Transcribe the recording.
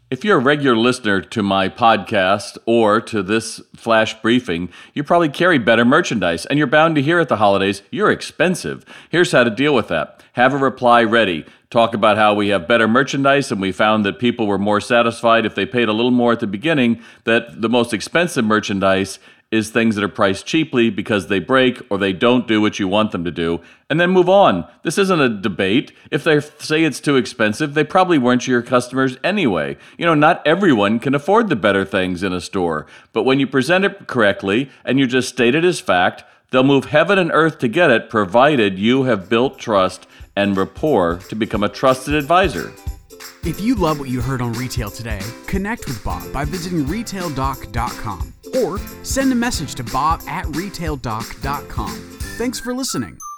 If you're a regular listener to my podcast or to this flash briefing, you probably carry better merchandise, and you're bound to hear at the holidays, you're expensive. Here's how to deal with that. Have a reply ready. Talk about how we have better merchandise, and we found that people were more satisfied if they paid a little more at the beginning, that the most expensive merchandise is things that are priced cheaply because they break or they don't do what you want them to do, and then move on. This isn't a debate. If they say it's too expensive, they probably weren't your customers anyway. Not everyone can afford the better things in a store, but when you present it correctly and you just state it as fact, they'll move heaven and earth to get it, provided you have built trust and rapport to become a trusted advisor. If you love what you heard on Retail Today, connect with Bob by visiting retaildoc.com or send a message to bob@retaildoc.com. Thanks for listening.